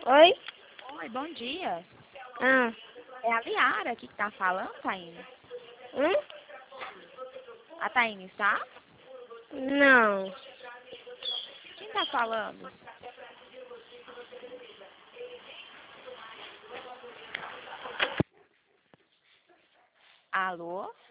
Oi? Oi, bom dia. Ah. É a Liara aqui que tá falando, Taine? Hum? A Taine está? Não. Quem tá falando? Alô?